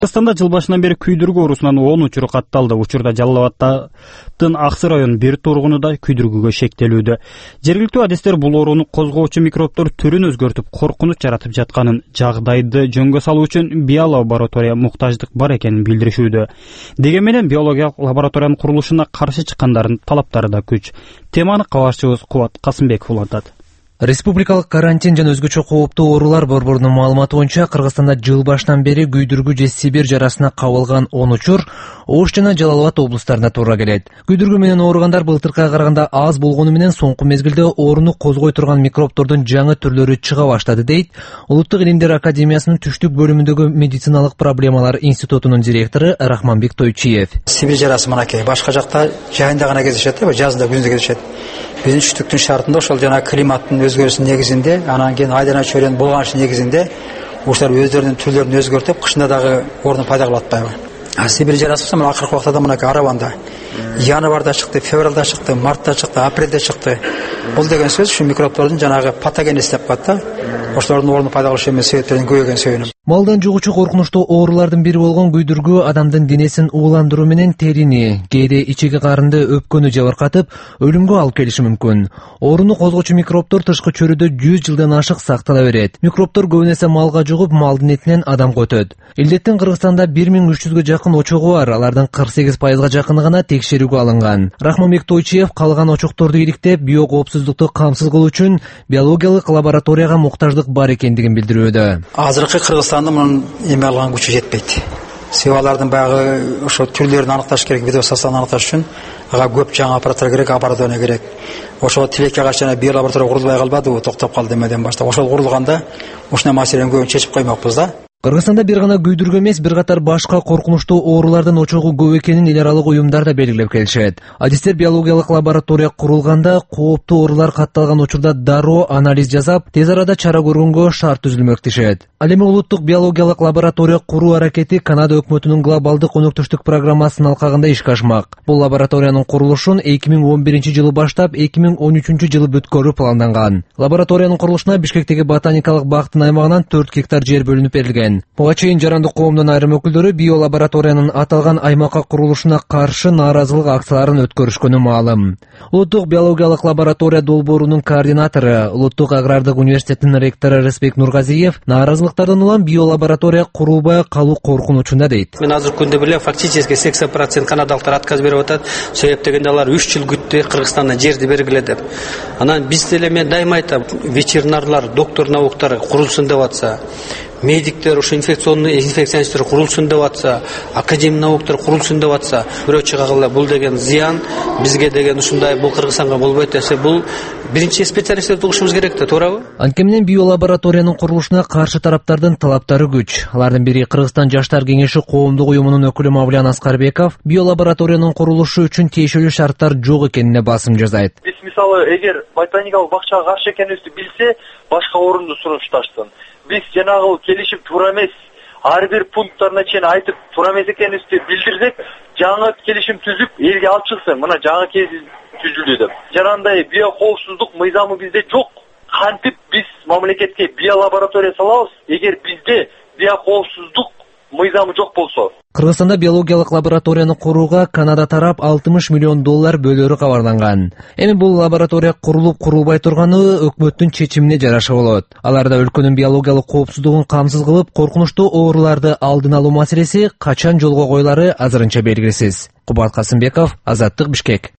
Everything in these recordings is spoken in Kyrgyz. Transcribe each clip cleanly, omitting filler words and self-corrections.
Кыргызстанда жыл башынан бери күйдүргү оорусунан 10 учур катталды. Учурда Жалал Абадтын Аксы районунун бир тургуну да күйдүргүгө шектелүүдө. Жергиликтүү адистер бул ооруну козгоочу микробдор түрүн өзгөртүп, коркунуч жаратып жатканын, жагдайды жөнгө салуу үчүн биолаборатория муктаждык бар экенин билдиришүүдө. Деген менен биологиялык лабораториянын курулушуна каршы чыккандардын талаптары да күч. Теманы кабарчыбыз Кубат Касымбеков улантат. Республикалык карантин жана өзгөчө кооптуу оорулар борборунун маалыматы боюнча Кыргызстанда жыл башынан бери күйдүргү же Сибирь жарасына кабылган 10 учур Ош жана Жалал Абад облустарына туура келет. Күйдүргү менен ооругандар былтыркыга караганда аз болгону менен соңку мезгилде ооруну козгой турган микробдордун жаңы түрлөрү чыга баштады дейт Улуттук илимдер академиясынын түштүк бөлүмүндөгү медициналык проблемалар институтунун директору Рахманбек Тойчиев. Сибирь жарасы мынакей, башка жакта жайында гана кездешет, жазында күндүз кездешет. Биздин түштүктүн шартында ошол жана климаттын өзгөрүүсүнүн негизинде, анан кийин айдана чөйрөнүн булганышы негизинде ушулар өздөрүнүн түрлөрүн өзгөртүп, кышында дагы ордун пайда кылып атпайбы. Сибирь жарасы болсо акыркы убакта мынакей араванда январда чыкты, февралда чыкты, мартта чыкты, апрелде чыкты. Бул деген сөз ушу микробдордун жанагы патогенеси деп коет да. Ошолордун ордун пайда кылышы эмес себептерин көбөйгөн сөйүнүп. Малдан жугучу коркунучтуу оорулардын бири болгон күйдүргү адамдын денесин ууландыруу менен терини, кээде ичеги карынды, өпкөнү жабыркатып, өлүмгө алып келиши мүмкүн. Ооруну козгоочу микробдор тышкы чөрүдө 100 жылдан ашык сактала берет. Микробдор көбүн эсе малга жугуп, малдын этинен адамга өтөт. Илдеттин Кыргызстанда 1300гө жакын очогу бар, алардын 48%га жакыны гана текшерүүгө алынган. Рахманбек Тойчиев калган очокторду иликтеп, биокоопсуздукту камсыз кылуу үчүн биологиялык лабораторияга муктаждык бар экендигин билдирүүдө. Азыркы Кыргызстанда мунун эме алган күчү жетпейт. Себеби алардын баягы ошо түрлөрүн аныкташ керек, видео составын аныкташ үчүн ага көп жаңы аппараттар керек, оборудование керек. Ошо тилекке каршы биолаборатория курулбай калбадыбы, токтоп калды эмеден баштап. Ошол курулганда ушундай маселени көбүн чечип коймокпуз да. Кыргызстанда бир гана күйдүргү эмес, бир катар башка коркунучтуу оорулардын очогу көп экенин эл аралык уюмдар да белгилеп келишет. Адистер биологиялык лаборатория курулганда кооптуу оорулар катталган учурда дароо анализ жасап, тез арада чара көргөнгө шарт түзүлмөк дешет. Ал эми улуттук биологиялык лаборатория куруу аракети Канада өкмөтүнүн глобалдык өнөктөштүк программасынын алкагында ишке ашмак. Бул лабораториянын курулушун 2011-жылы баштап 2013-жылы бүткөрүү планданган. Лабораториянын курулушуна Бишкектеги ботаникалык бактын аймагынан 4 гектар жер бөлүнүп берилген. Буга чейин жарандык коомдун айрым өкүлдөрү биолабораториянын аталган аймакка курулушуна каршы нааразылык акцияларын өткөрүшкөнү маалым. Улуттук биологиялык лаборатория долбоорунун координатору, Улуттук агрардык университетинин ректору Рысбек Нургазиев нааразылыктардан улам биолаборатория курулбай калуу коркунучунда дейт. Мен азыр күндө билем, фактически 80% канадалыктар отказ берип атат. Себеп дегенде алар 3 жыл күттү Кыргызстандан жерди бергиле деп. Анан биз деле мен дайыма айтам, ветеринарлар, доктор науктар курулсын деп атса, медиктер, ушу инфекционисттер курулсын деп атса, академия науктар курулсын деп атса, бирөө чыга калды, бул деген зыян, бизге деген ушундай, бул Кыргызстанга болбойт десе, бул биринчи специалисттерди угушубуз керек да, туурабы? Анткени биолабораториянын курулушуна каршы тараптардын талаптары күч. Алардын бири Кыргызстан жаштар кеңеши коомдук уюмунун өкүлү Мавлян Аскарбеков биолабораториянын курулушу үчүн тиешелүү шарттар жок экенине басым жасайт. Биз мисалы эгер ботаникалык бакчага каршы экенибизди билсе, башка орунду сунушташсын. Биз жанагы келишим туура эмес, ар бир пункттарына чейин айтып туура эмес экенибизди билдирсек, жаңы келишим түзүп элге алып чыксын. Мына жаңы келишим түзүлдү деп. Жанагындай биокоопсуздук мыйзамы бизде жок. Кантип биз мамлекетке биолаборатория салабыз, эгер бизде биокоопсуздук мыйзамы жок болсо? Кыргызстанда биологиялык лабораторияны курууга Канада тарап $60 миллион бөлөрү кабарланган. Эми бул лаборатория курулуп курулбай турганы өкмөттүн чечимине жараша болот. Аларда өлкөнүн биологиялык коопсуздугун камсыз кылып, коркунучтуу ооруларды алдын алуу маселеси качан жолго коюлары азырынча белгисиз. Кубат Касымбеков, Азаттык, Бишкек.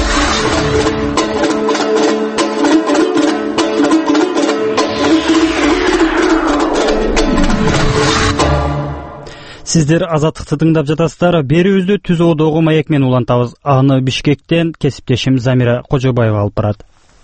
Сиздер Азаттыкты тыңдап жатасыздар. Берүүбүздү Түз Одогу маек менен улантабыз. Аны Бишкектен кесиптешим Замира Кожобаева алып барат.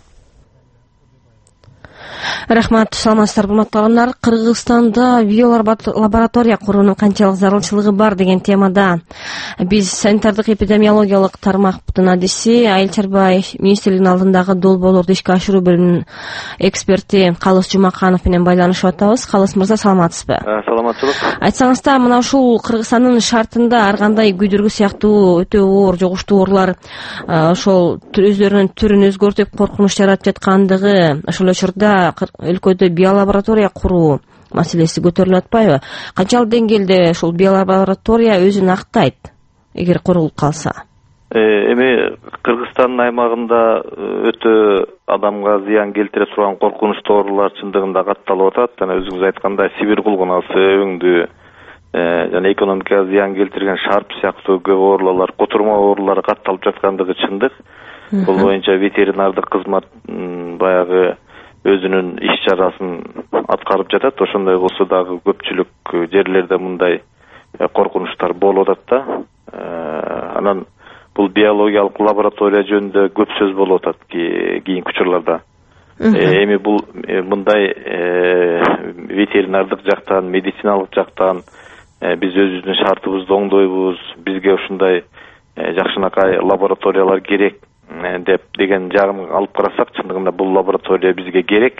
Рахмат, саламатсыздар урматтуу. Кыргызстанда биолаборатория куруунун канчалык зарылчылыгы бар деген темада биз санитардык эпидемиологиялык тармактын адиси Айыл чарба министрлигинин алдындагы долбоорлорду ишке ашыруу бөлүмүнүн эксперти Калыс Жумаканов менен байланышып атабыз. Калыс мырза, саламатсызбы? Саламатчылык. Айтсаңыз да, мына ушул Кыргызстандын шартында ар кандай күйдүргү сыяктуу өтө оор, жугуштуу оорулар ошол өздөрүнүн түрүн өзгөртүп коркунуч жаратып жаткандыгы, ошол учурда өлкөдө биолаборатория куруу маселеси көтөрүлүп атпайбы? Канчалык деңгээлде ушул биолаборатория өзүн актайт эгер курулуп калса? Эми Кыргызстандын аймагында өтө адамга зыян келтире турган коркунучтуу оорулар чындыгында катталып атат. Жана өзүңүз айткандай Сибирь кулгунасы, өңдү жана экономикага зыян келтирген шарп сыяктуу көп оорулар, котурма оорулар катталып жаткандыгы чындык. Бул боюнча ветеринардык кызмат баягы өзүнүн иш чарасын аткарып жатат. Ошондой болсо дагы көпчүлүк жерлерде мындай коркунучтар болуп атат да. Анан бул биологиялык лаборатория жөнүндө көп сөз болуп атат кийинки учурларда. Эми бул мындай ветеринардык жактан, медициналык жактан биз өзүбүздүн шартыбызды оңдойбуз, бизге ушундай жакшынакай лабораториялар керек деген жагын алып карасак, чындыгында бул лаборатория бизге керек.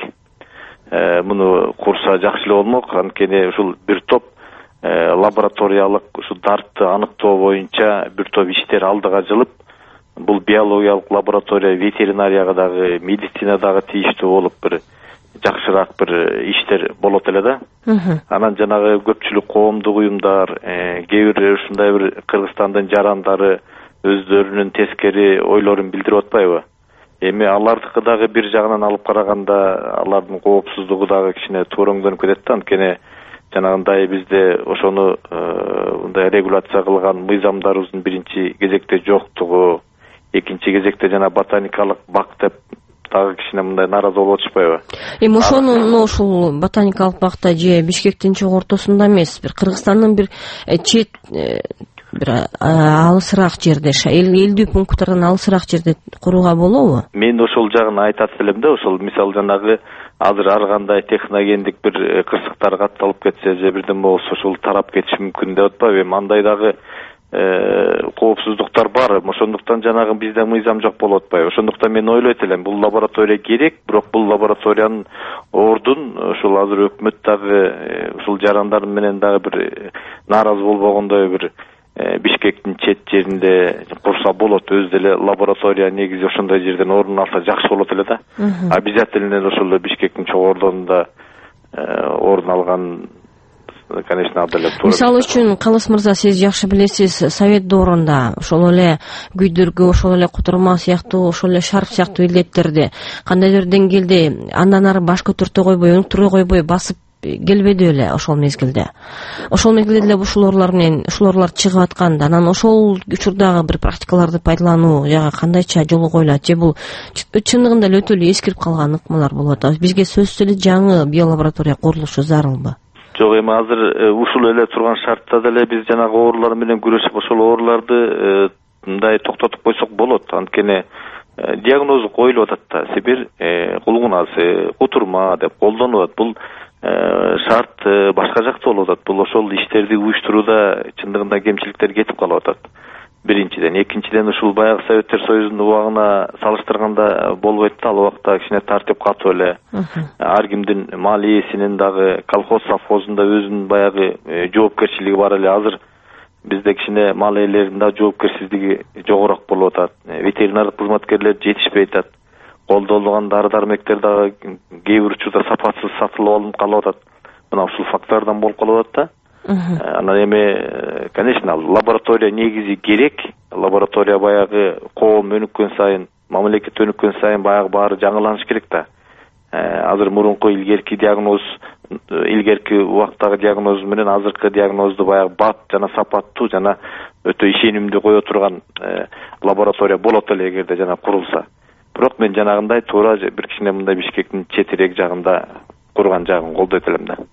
Муну курса жакшы эле болмок, анткени ушул бир топ лабораториялык ушу дартты аныктоо боюнча бир топ иштер алдыга жылып, бул биологиялык лаборатория ветеринарияга дагы, медицинадагы тийиштүү болуп бир жакшыраак бир иштер болот эле да. Анан жанагы көпчүлүк коомдук уюмдар, кээ бир ушундай бир Кыргызстандын жарандары өздөрүнүн тескери ойлорун билдирип атпайбы? Эми алардыкы дагы бир жагынан алып караганда алардын коопсуздугу дагы кичине туураңданып кетет да, анткени жанагындай бизде ошону мындай регуляция кылган мыйзамдарыбыздын биринчи кезекте жоктугу, экинчи кезекте жана ботаникалык бак деп дагы кичине мындай нааразы болуп атышпайбы? Эми ошону ушул ботаникалык бакта же Бишкектин чогуу ортосунда эмес, бир Кыргызстандын бир чет бир алысыраак жерде, элдүү пункттардан алысыраак жерде курууга болобу? Мен ошол жагын айтат элем да, ошол мисалы жанагы азыр ар кандай техногендик бир кырсыктар катталып кетсе же бирдеме болсо ошол тарап кетиши мүмкүн деп атпайбы? Эми андай дагы коопсуздуктар бар. Ошондуктан жанагы бизде мыйзам жок болуп атпайбы? Ошондуктан мен ойлойт элем, бул лаборатория керек, бирок бул лабораториянын ордун ушул азыр өкмөт дагы ушул жарандар менен дагы бир нааразы болбогондой бир Бишкектин чет жеринде курса болот. Өз деле лаборатория негизи ошондой жерден ордун алса жакшы болот эле да. Обязательно ошол Бишкектин чогуу ордунда ордун алган, конечно, абдан туура. Мисалы үчүн, Калыс мырза, сиз жакшы билесиз, Совет доорунда ошол эле күйдүргү, ошол эле кутурма сыяктуу, ошол эле шарп сыяктуу илдеттерди кандайдыр деңгээлде андан ары баш көтөртө койбой, өнүктүрө койбой басып келбеди эле ошол мезгилде. Ошол мезгилде деле ушул оорулар чыгып атканда, анан ошол учурдагы бир практикаларды пайдалануу жагы кандайча жолго коюлат, же бул чындыгында эле өтө эле эскирип калган ыкмалар болуп атат? Бизге сөзсүз эле жаңы биолаборатория курулушу зарылбы? Жок, эми азыр ушул эле турган шартта деле биз жанагы оорулар менен күрөшүп ошол ооруларды мындай токтотуп койсок болот. Анткени диагнозу коюлуп атат да, Сибирь кулгунасы, кутурма деп колдонулуп атат. Бул шарт башка жакта болуп атат. Бул ошол иштерди уюштурууда чындыгында кемчиликтер кетип калып атат. Биринчиден, экинчиден ушул баягы Советтер Союзунун убагына салыштырганда болбойт да, ал убакта кичине тартип катуу эле. Ар кимдин мал ээсинин дагы колхоз совхозунда өзүнүн баягы жоопкерчилиги бар эле. Азыр бизде кичине мал ээлеринин да жоопкерсиздиги жогорок болуп атат. Ветеринардык кызматкерлер жетишпей атат. Колдонулган дары-дармектер дагы кээ бир учурда сапатсыз сатылып алынып калып атат. Мына ушул факторлордон болуп калып атат да. Анан эми, конечно, лаборатория негизи керек. Лаборатория баягы коом өнүккөн сайын, мамлекет өнүккөн сайын баягы баары жаңыланыш керек да. Азыр мурунку илгерки диагноз, илгерки убактагы диагноз менен азыркы диагнозду баягы бат жана сапаттуу жана өтө ишенимдүү кое турган лаборатория болот эле эгерде жана курулса. Бирок мен жанагындай туура бир кичине мындай Бишкектин четирээк жагында курган жагын колдойт элем да.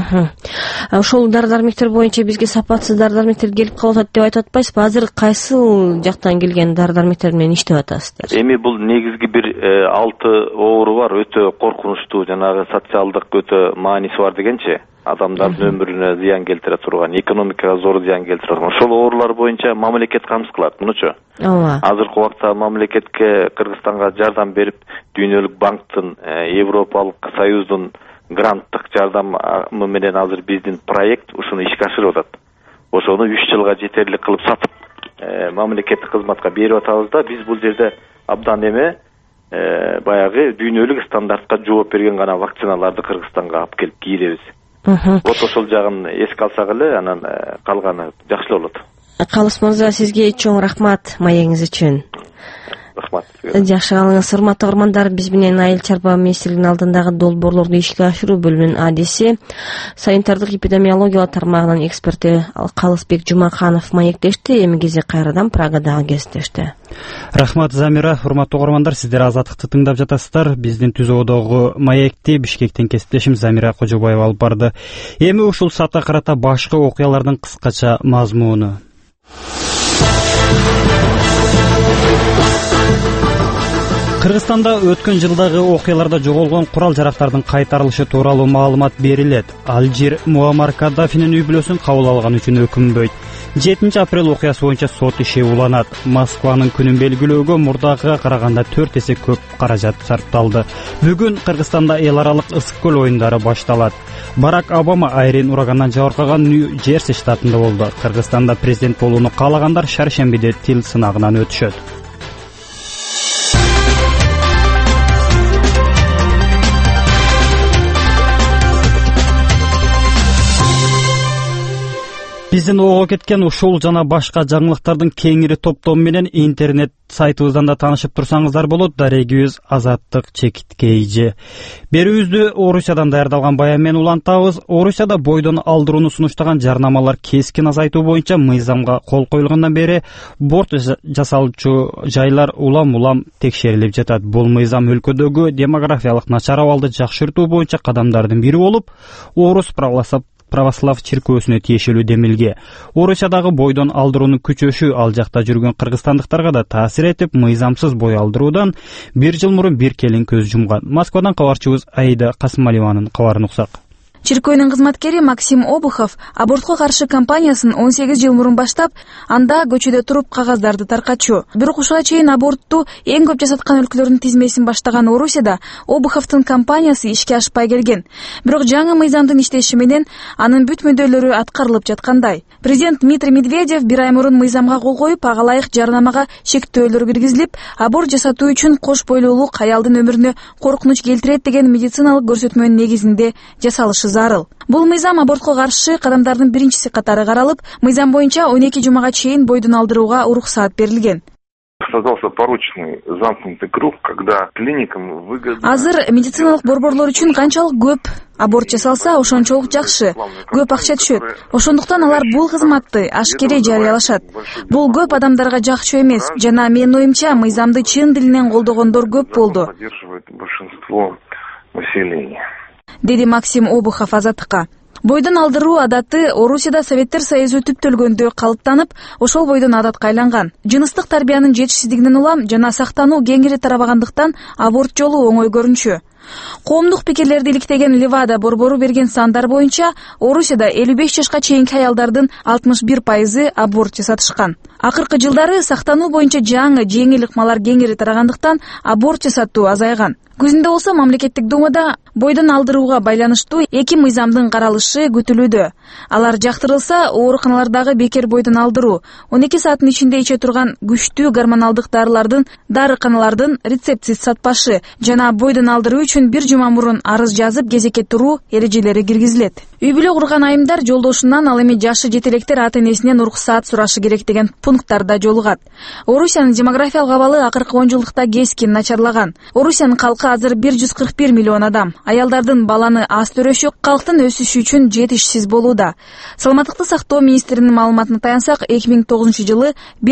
Ошол дары-дармектер боюнча бизге сапатсыз дары-дармектер келип калып атат деп айтып атпайсызбы? Азыр кайсыл жактан келген дары-дармектер менен иштеп атасыздар? Эми бул негизги бир 6 оору бар, өтө коркунучтуу, жанагы социалдык өтө мааниси бар дегенчи, адамдардын өмүрүнө зыян келтире турган, экономикага зор зыян келтире турган. Ошол оорулар боюнча мамлекет камсыз кылат. Мунучу. Азыркы убакта мамлекетке, Кыргызстанга жардам берип, Дүйнөлүк банктын, Европалык Союздун гранттык жардамы менен азыр биздин проект ушуну ишке ашырып атат. Ошону 3 жылга жетерлик кылып сатып, мамлекеттик кызматка берип атабыз да, биз бул жерде абдан эме баягы дүйнөлүк стандартка жооп берген гана вакциналарды Кыргызстанга алып келип кийиребиз. Вот ошол жагын эске алсак эле анан калганы жакшы болот. Калыс мырза, сизге чоң рахмат маегиңиз үчүн. Рахмат. Жакшы калыңыз. Урматтуу угармандар, биз менен Айыл чарба министрлигинин алдындагы долбоорлорду ишке ашыруу бөлүмүнүн адиси, санитардык эпидемиологиялык тармагынын эксперти Калысбек Жумаканов маектешти. Эми кези кайрадан Прагадагы кездешти. Рахмат Замира. Урматтуу угармандар, сиздер Азаттыкты тыңдап жатасыздар. Биздин түзүүдөгү маекти Бишкектен кесиптешим Замира Кожобаева алып барды. Эми ушул саатка карата башка окуялардын кыскача мазмуну. Кыргызстанда өткөн жылдагы окуяларда жоголгон курал-жарактардын кайтарылышы тууралуу маалымат берилет. Алжир Муаммар Каддафинин үй бүлөсүн кабыл алган үчүн өкүнбөйт. 7 апрель окуясы боюнча сот иши уланат. Москванын күнүн белгилөөгө мурдагыга караганда 4 эсе көп каражат сарпталды. Бүгүн Кыргызстанда эл аралык ысык көл оюндары башталат. Барак Обама Айрин урагандан жабыркаган Нью-Джерси штатында болду. Кыргызстанда президент болууну каалагандар шаршембиде тил сынагынан өтүшөт. Биздин ого кеткен ушул жана башка жаңылыктардын кеңири топтому менен интернет сайтыбыздан да таанышып турсаңыздар болот. Дарегибиз Азаттык чекиткейжи. Берүүбүздү Орусиядан даярдалган баян менен улантабыз. Орусияда бойдон алдырууну сунуштаган жарнамалар кескин азайтуу боюнча мыйзамга кол коюлгандан бери борт жасалчу жайлар улам текшерилип жатат. Бул мыйзам өлкөдөгү демографиялык начар абалды жакшыртуу боюнча кадамдардын бири болуп, Орус православ чиркөөсүнө тиешелүү демилге. Орусиядагы бойдон алдыруунун күчөшү ал жакта жүргөн кыргызстандыктарга да таасир этип, мыйзамсыз бой алдыруудан 1 жыл мурун бир келин көз жумган. Москвадан кабарчыбыз Аида Касымалиеванын кабарын уксак. Чиркөөнүн кызматкери Максим Обухов абортко каршы кампаниясын 18 жыл мурун баштап, анда көчөдө туруп кагаздарды таркатчу. Бирок ушуга чейин абортту эң көп жасаткан өлкөлөрдүн тизмесин баштаган Орусияда Обуховдун кампаниясы ишке ашпай келген. Бирок жаңы мыйзамдын иштеши менен анын бүт мүдөлөрү аткарылып жаткандай. Президент Дмитрий Медведев бир ай мурун мыйзамга кол коюп, ага ылайык жарнамага шектөөлөр киргизилип, аборт жасатуу үчүн кош бойлуулук аялдын өмүрүнө коркунуч келтирет деген медициналык көрсөтмөнүн негизинде жасалышы зарыл. Бул мыйзам абортко каршы кадамдардын биринчиси катары каралып, мыйзам боюнча 12 жумага чейин бойдон алдырууга уруксаат берилген. Создался порочный замкнутый круг, когда клиникам выгодно. Азыр медициналык борборлор үчүн канчалык көп аборт жасалса, ошончолук жакшы, көп акча түшөт. Ошондуктан алар бул кызматты ашкере жарыялашат. Бул көп адамдарга жакчу эмес, жана менин оюмча мыйзамды чын дилинен колдогондор көп болду. Поддерживает большинство населения. Деди Максим Обухов Азаттыкка. Бойдон алдыруу адаты Орусияда Советтер Союзу түптөлгөндө калыптанып, ошол бойдон адатка айланган. Жыныстык тарбиянын жетишсиздигинен улам жана сактануу кеңири тарабагандыктан аборт жолу оңой көрүнчү. Коомдук пикирлерди иликтеген Левада борбору берген сандар боюнча Орусияда 55 жашка чейинки аялдардын 61% аборт жасатышкан. Акыркы жылдары сактануу боюнча жаңы жеңил ыкмалар кеңири тарагандыктан аборт жасатуу азайган. Күзүндө болсо мамлекеттик думада бойдон алдырууга байланыштуу 2 мыйзамдын каралышы күтүлүүдө. Алар жактырылса, ооруканалардагы бекер бойдон алдыруу, 12 сааттын ичинде иче турган күчтүү гормоналдык дарылардын дарыканалардын рецептсиз сатпашы жана бойдон алдыруу үчүн 1 жума мурун арыз жазып кезекке туруу эрежелери киргизилет. Үй бүлө курган айымдар жолдошунан, ал эми жашы жете элекдер ата-энесинен уруксаат сурашы керек деген пункттарда жолугат. Орусиянын демографиялык абалы акыркы 10 жылдыкта кескин начарлаган. Орусиянын калкы азыр 141 миллион адам. Аялдардын баланы аз төрөшү калктын өсүшү үчүн жетишсиз болууда. Саламаттыкты сактоо министринин маалыматына таянсак, 2009 жылы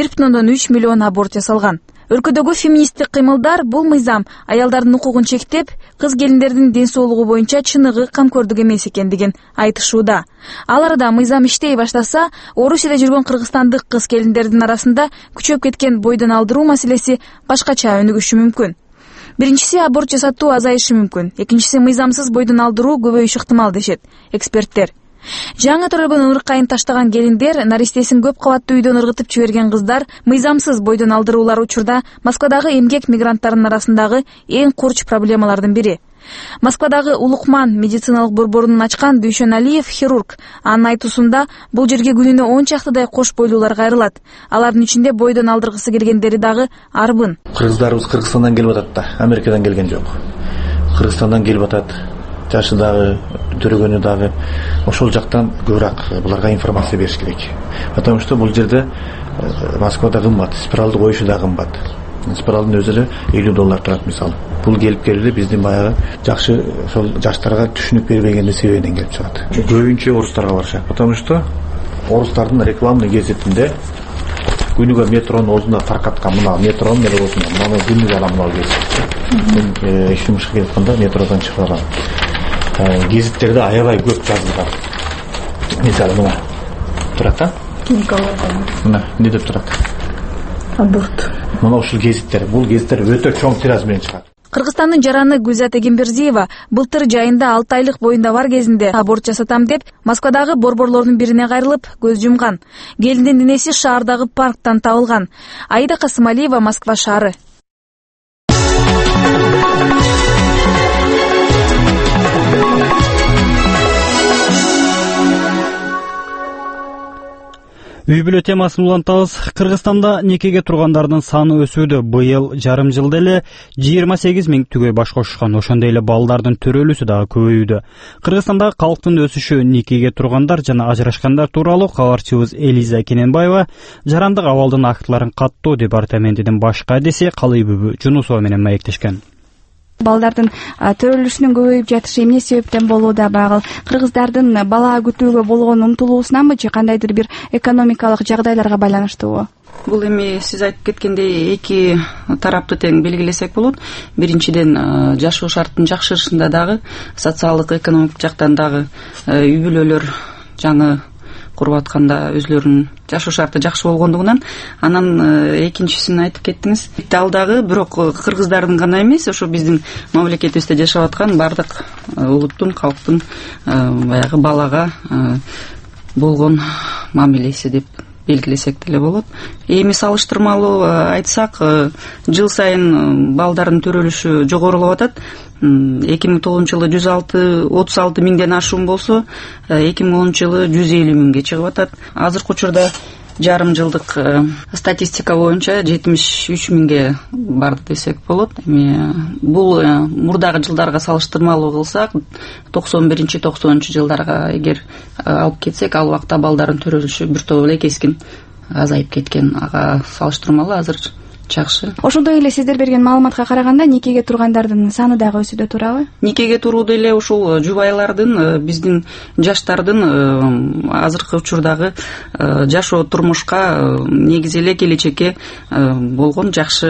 1,3 миллион аборт жасалган. Өлкөдөгү феминисттик кыймылдар бул мыйзам аялдардын укугун чектеп, кыз келиндердин ден соолугу боюнча чыныгы камкордук эмес экендигин айтышууда. Ал арада мыйзам иштей баштаса, Орусияда жүргөн кыргызстандык кыз келиндердин арасында күчөп кеткен бойдон алдыруу маселеси башкача өнүгүшү мүмкүн. Биринчиси, аборт жасатуу азайышы мүмкүн. Экинчиси, мыйзамсыз бойдон алдыруу көбөйүшү ыктымал дешет эксперттер. Жаңы төрөлгөн ырыкайын таштаган келиндер, наристесин көп кабаттуу үйдөн ыргытып жиберген кыздар, мыйзамсыз бойдон алдыруулар учурда Москвадагы эмгек мигранттарынын арасындагы эң курч проблемалардын бири. Москвадагы Улукман медициналык борборунун ачкан Дүйшөн Алиев хирург. Анын айтуусунда, бул жерге күнүнө 10 чактыдай кош бойлуулар кайрылат. Алардын ичинде бойдон алдыргысы келгендери дагы арбын. Кыргыздарыбыз Кыргызстандан келип атат да, Америкадан келген жок. Кыргызстандан келип атат. жашы дагы төрөгөнү дагы ошол жактан көбүрөөк буларга информация бериш керек. Потому что бул жерде Москвада кымбат, спиралды коюшу да кымбат. Спиралдын өзү эле $50 турат мисалы. Бул келип келди биздин баягы жакшы ошол жаштарга түшүнүк бербегендин себебинен келип чыгат. Көбүнчө орустарга барышат. Потому что орустардын рекламный гезитинде күнүгө метронун озуна таркаткан мына метронун эле озуна мына күнүгө алам мына гезит. Мен иш жумушка келип атканда метродон чыгып алам. Гезиттерде аябай көп жазылган. Мисалы мына турат а? Мына эмне деп турат? Аборт. Мына ушул гезиттер, бул гезиттер өтө чоң тираж менен чыгат. Кыргызстандын жараны Гүлзат Эгембердиева былтыр жайында 6 айлык боюнда бар кезинде аборт жасатам деп Москвадагы борборлордун бирине кайрылып көз жумган. Келиндин денеси шаардагы парктан табылган. Аида Касымалиева, Москва шаары. Үй бүлө темасын улантабыз. Кыргызстанда некеге тургандардын саны өсүүдө. Быйыл жарым жылда эле 28 000 түгөй баш кошушкан. Ошондой эле балдардын төрөлүүсү дагы көбөйүүдө. Кыргызстанда калктын өсүшү некеге тургандар жана ажырашкандар тууралуу кабарчыбыз Элиза Кененбаева жарандык абалдын актыларын каттоо департаментинин баш кадиси Калыйбүбү Жунусова менен маектешкен. Балдардын төрөлүшүнүн көбөйүп жатышы эмне себептен болууда? Багыл кыргыздардын бала күтүүгө болгон умтулуусунанбы же кандайдыр бир экономикалык жагдайларга байланыштуубу? Бул эми сиз айтып кеткендей эки тарапты тең белгилесек болот. Биринчиден жашоо шарттын жакшырышында дагы социалдык экономикалык жактан дагы үй бүлөлөр жаңы куруп атканда өзлөрүнүн жашоо шарты жакшы болгондугунан, анан экинчисин айтып кеттиңиз. Ал дагы бирок кыргыздардын гана эмес, ошо биздин мамлекетибизде жашап аткан бардык улуттун, калктын баягы балага болгон мамилеси деп белгилесек деле болот. Эми салыштырмалуу айтсак, жыл сайын балдардын төрөлүшү жогорулап атат. 2009-жылы 136 миңден ашуун болсо, 2010-жылы 150 миңге чыгып атат. Азыркы учурда жарым жылдык статистика боюнча 73 миңге барды десек болот. Эми бул мурдагы жылдарга салыштырмалуу кылсак, 91-90 жылдарга эгер алып кетсек, ал убакта балдардын төрөлүшү бир топ эле кескин азайып кеткен. Ага салыштырмалуу азыр жакшы. Ошондой эле сиздер берген маалыматка караганда некеге тургандардын саны дагы өсүүдө, туурабы? Некеге туруу эле ушул жубайлардын, биздин жаштардын азыркы учурдагы жашоо турмушка негизи эле келечекке болгон жакшы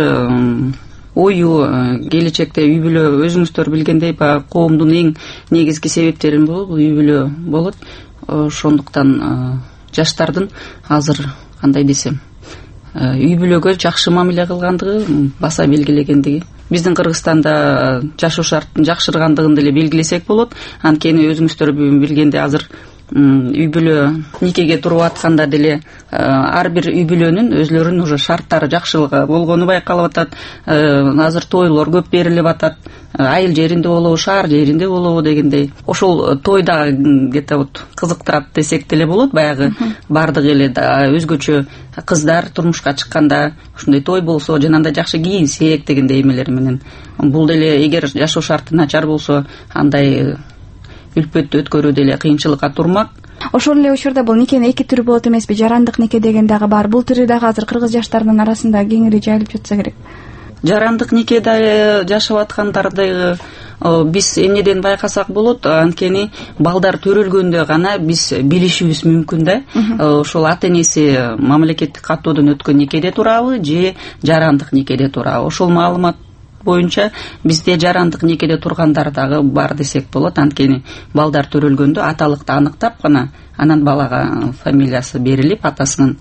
ою, келечекте үй бүлө, өзүңүздөр билгендей, коомдун эң негизги себептерин бул үй бүлө болот. Ошондуктан жаштардын азыр кандай десем, үй бүлөгө жакшы мамиле кылгандыгы баса белгилегендиги. Биздин Кыргызстанда жашоо шарттын жакшыргандыгын деле белгилесек болот. Анткени өзүңүздөр билгендей, азыр үй бүлө никеге туруп атканда деле ар бир үй бүлөнүн өзлөрүнүн уже шарттары жакшылыгы болгону байкалып атат. Азыр тойлор көп берилип атат. Айыл жеринде болобу, шаар жеринде болобу дегендей. Ошол тойда где-то вот кызыктырат десек деле болот. Баягы бардык эле өзгөчө кыздар турмушка чыкканда ушундай той болсо, жанагындай жакшы кийинсек дегендей эмелер менен. Бул деле эгер жашоо шарты начар болсо, андай үлпөттү өткөрүү деле кыйынчылыкка турмак. Ошол эле учурда бул никенин эки түрү болот эмеспи? Жарандык нике деген дагы бар. Бул түрү дагы азыр кыргыз жаштарынын арасында кеңири жайылып жатса керек. Жарандык никеде жашап аткандарды биз эмнеден байкасак болот? Анткени балдар төрөлгөндө гана биз билишибиз мүмкүн да. Ошол ата энеси мамлекеттик каттоодон өткөн никеде турабы же жарандык никеде турабы? Ошол маалымат боюнча бизде жарандык никеде тургандар дагы бар десек болот. Анткени балдар төрөлгөндө аталыкты аныктап гана анан балага фамилиясы берилип, атасынын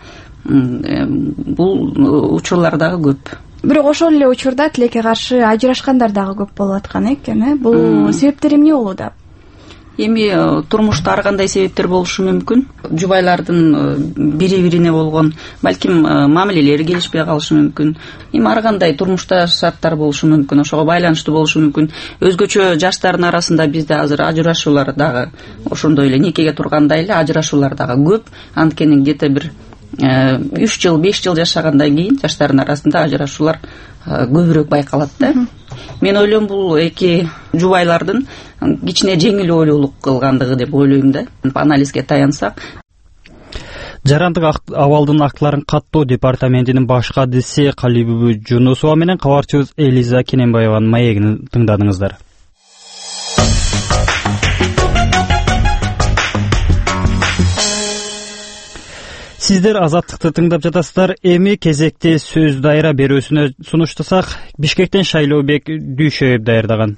бул учурлар дагы көп. Бирок ошол эле учурда тилекке каршы ажырашкандар дагы көп болуп аткан экен. Бул себептер эмне болууда? Эми турмушта ар кандай себептер болушу мүмкүн. Жубайлардын бири-бирине болгон балким мамилелери келишпей калышы мүмкүн. Эми ар кандай турмушта шарттар болушу мүмкүн, ошого байланыштуу болушу мүмкүн. Өзгөчө жаштардын арасында бизде азыр ажырашуулар дагы ошондой эле никеге тургандай эле ажырашуулар дагы көп. Анткени где-то бир 3 жыл, 5 жыл жашагандан кийин жаштардын арасында ажырашуулар көбүрөөк байкалат да. Мен ойлойм бул эки жубайлардын кичине жеңил ойлуулук кылгандыгы деп ойлойм да, анализге таянсак. Жарандык абалдын актыларын каттоо департаментинин баш кадиси Калибүбү Жунусова менен кабарчыбыз Элиза Кененбаеванын маегин тыңдадыңыздар. Сиздер Азаттыкты тыңдап жатасыздар. Эми кезекте сөз дайра берүүсүнө сунуштасак, Бишкектен Шайлообек Дүйшөев даярдаган.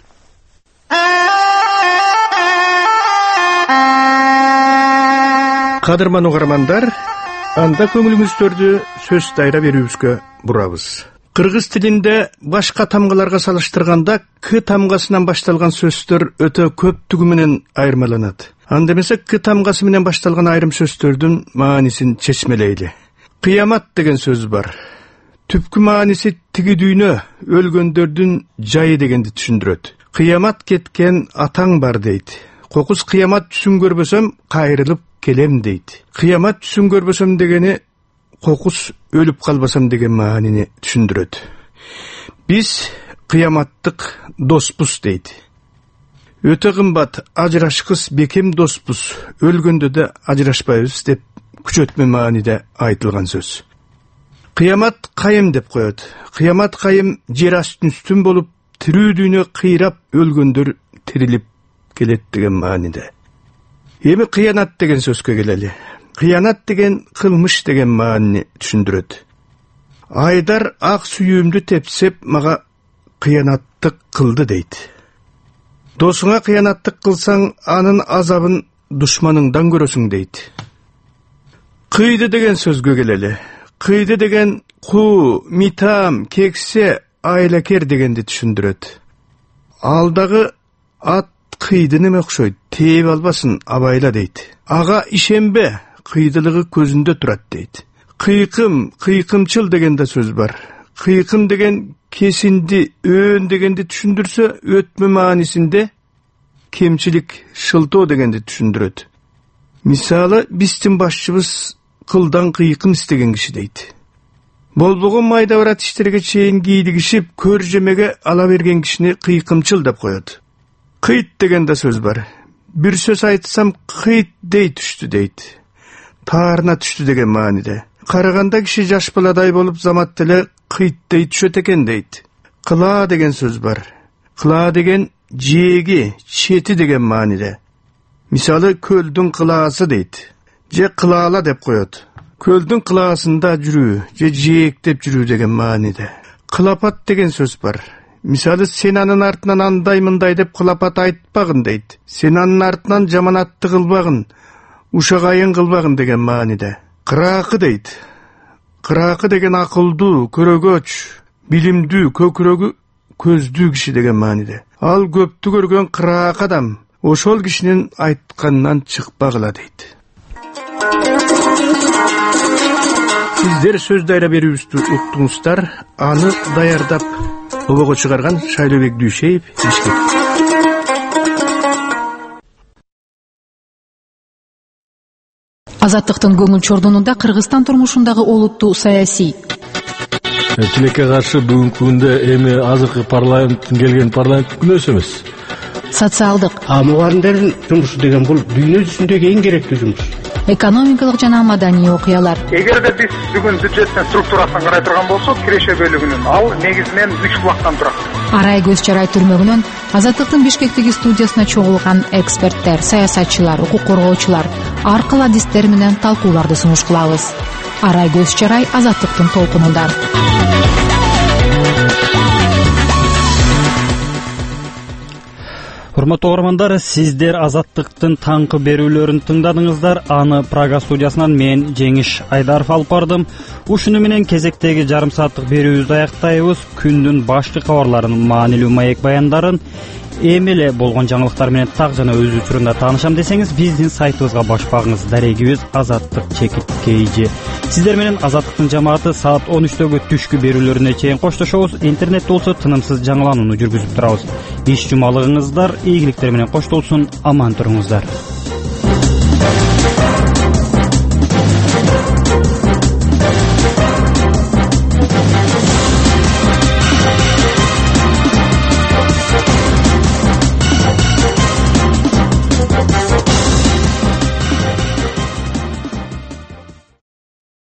Кадырман угармандар, анда көңүлүңүздөрдү сөз дайра берүүбүзгө бурабыз. Кыргыз тилинде башка тамгаларга салыштырганда к тамгасынан башталган сөздөр өтө көптүгү менен айырмаланат. Анда эмесе к тамгасы менен башталган айрым сөздөрдүн маанисин чечмелейли. Кыямат деген сөз бар. Түпкү мааниси тиги дүйнө, өлгөндөрдүн жайы дегенди түшүндүрөт. Кыямат кеткен атаң бар дейт. Кокус кыямат түсүн көрбөсөм кайрылып келем дейт. Кыямат түсүн көрбөсөм дегени кокус өлүп калбасам деген маанини түшүндүрөт. Биз кыяматтык доспуз дейт. Өтө кымбат, ажырашкыс бекем доспуз, өлгөндө да ажырашпайбыз деп күчөтмө мааниде айтылган сөз. Кыямат кайым деп коет. Кыямат кайым жер астын болуп, тирүү дүйнө кыйрап, өлгөндөр тирилип келет деген мааниде. Эми кыянат деген сөзгө келели. Кыянат деген кылмыш деген маанини түшүндүрөт. Айдар ак сүйүүмдү тепсеп, мага кыянаттык кылды дейт. Досуңа кыянаттык кылсаң, анын азабын душманыңдан көрөсүң дейт. Кыйды деген сөзгө келели. Кыйды деген ку, митам, кексе, айлакер дегенди түшүндүрөт. Алдагы ат кыйды неме окшойт, тээп албасын, абайла дейт. Ага ишенбе, кыйдылыгы көзүндө турат дейт. Кыйкым, кыйкымчыл деген да сөз бар. Кыйкым деген кесинди, өөн дегенди түшүндүрсө, өтмө маанисинде кемчилик, шылтоо дегенди түшүндүрөт. Мисалы, биздин башчыбыз кылдан кыйкым истеген киши дейт. Болбогон майда барат иштерге чейин кийдигишип, көр жемеге ала берген кишини кыйкымчыл деп коет. Кыйт деген да сөз бар. Бир сөз айтсам, кыйт дей түштү дейт. Таарына түштү деген мааниде. Караганда киши жаш баладай болуп замат деле кыйттей түшөт экен дейт. Кыла деген сөз бар. Кыла деген жээги, чети деген мааниде. Мисалы, көлдүн кылаасы дейт. Же кылаала деп коет. Көлдүн кылаасында жүрүү, же жээктеп жүрүү деген мааниде. Кылапат деген сөз бар. Мисалы, сен анын артынан андай мындай деп кылапат айтпагын дейт. Сен анын артынан жаманатты кылбагын, ушагайын кылбагын деген мааниде. Кыраакы дейт. Кыраакы деген акылдуу, көрөгөч, билимдүү, көкүрөгү көздүү киши деген мааниде. Ал көптү көргөн кыраак адам, ошол кишинин айтканынан чыкпагыла дейт. Сиздер сөз дайра берүүбүздү уктуңуздар. Аны даярдап обого чыгарган Шайлообек Дүйшөев, Бишкек. Азаттыктын көңүл чордонунда Кыргызстан турмушундагы олуттуу саясий тилекке каршы бүгүнкү күндө эми азыркы парламенттин келген парламент күнөөсү эмес. Социалдык. Мугалимдердин жумушу деген бул дүйнө жүзүндөгү эң керектүү жумуш. Экономикалык жана маданий окуялар. Эгерде биз бүгүн бюджеттин структурасын карай турган болсок, киреше бөлүгүнүн ал негизинен 3 булактан турат. Арай көз чарай түрмөгүнөн Азаттыктын Бишкектеги студиясына чогулган эксперттер, саясатчылар, укук коргоочулар ар кыл адистер менен талкууларды сунуш кылабыз. Арай көз чарай Азаттыктын толкунунда. Урматтуу угармандар, сиздер Азаттыктын таңкы берүүлөрүн тыңдадыңыздар. Аны Прага студиясынан мен Жеңиш Айдаров алып бардым. Ушуну менен кезектеги жарым сааттык берүүбүздү аяктайбыз. Күндүн башкы кабарларын, маанилүү маек баяндарын, эми эле болгон жаңылыктар менен так жана өз учурунда таанышам десеңиз, биздин сайтыбызга башпагыңыз. Дарегибиз azattik.kg. Сиздер менен Азаттыктын жамааты саат 13-төгө түшкү берүүлөрүнө чейин коштошобуз. Интернетте болсо тынымсыз жаңыланууну жүргүзүп турабыз. Иш жумалыгыңыздар ийгиликтер менен коштолсун. Аман туруңуздар.